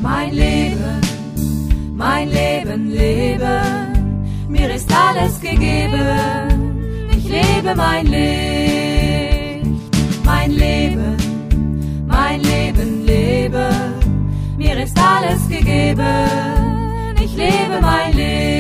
mein Leben, leben, mir ist alles gegeben, ich lebe mein Licht. Mein Leben, leben, mir ist alles gegeben, ich lebe mein Leben.